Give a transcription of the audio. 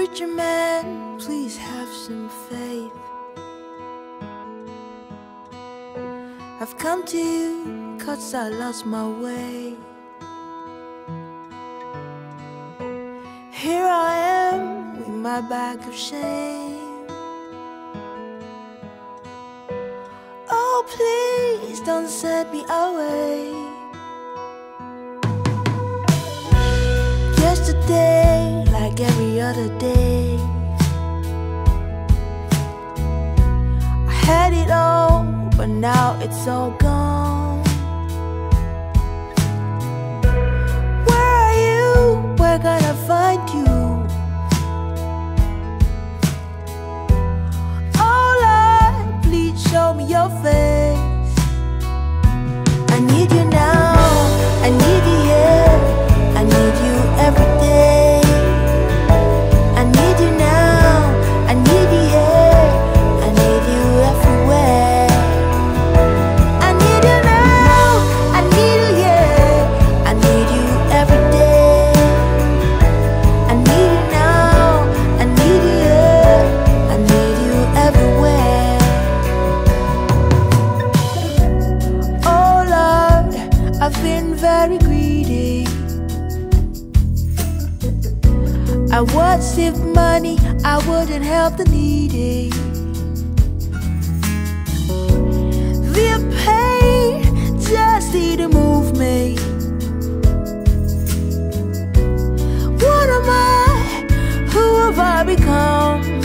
Preacher man, please have some faith. I've come to you 'cause I lost my way. Here I am with my bag of shame. Oh, please don't send me away. Yesterday, like every other day, I had it all, but now it's all gone. Where are you? Where can I find you? Oh Lord, please show me your face. I need you now, I need you here, I need you every day. I need you now, I need you here, I need you everywhere. I need you now, I need you here, I need you every day. I need you now, I need you here, I need you everywhere. Oh Lord, I've been very greedy. I would save money, I wouldn't help the needy. The pain just didn't move me. What am I? Who have I become?